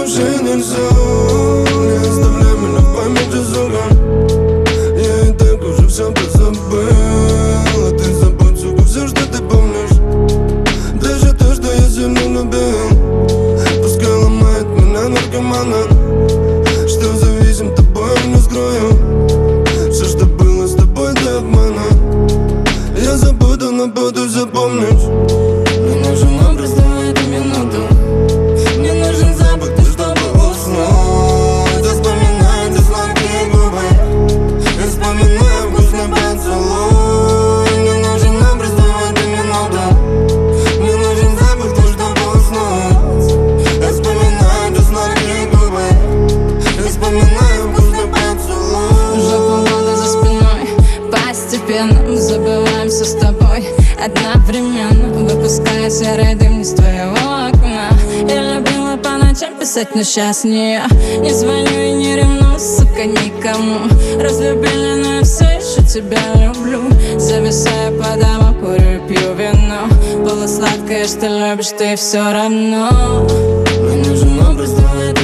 уже нельзя. Не оставляй меня в памяти зора. Я и так уже все позабыл, а ты забудь, сука, все, что ты помнишь. Даже то, что я сильно любил. Пускай ломает меня наркомана, что зависим тобой не скрою. Все, что было с тобой до обмана, я забуду, но буду запомнить. Мне нужен образ, давай эту минуту. Мне нужен запах, ты чтобы уснуть. Я вспоминаю эти сладкие губы, я вспоминаю вкусный поцелуй. Мне нужен образ, давай эту минуту. Мне нужен запах, ты чтобы уснуть. Я вспоминаю эти сладкие губы, я вспоминаю вкусный поцелуй. Уже полгода за спиной, постепенно мы забываемся с тобой одновременно, выпуская серый дым из твоего окна. Я любила по ночам писать, но сейчас не я. Не звоню и не ревную, сука, никому. Разлюбили, но я все еще тебя люблю. Зависаю по домам, курю и пью вино. Полусладкое, что любишь ты все равно. Мне нужен образ, давай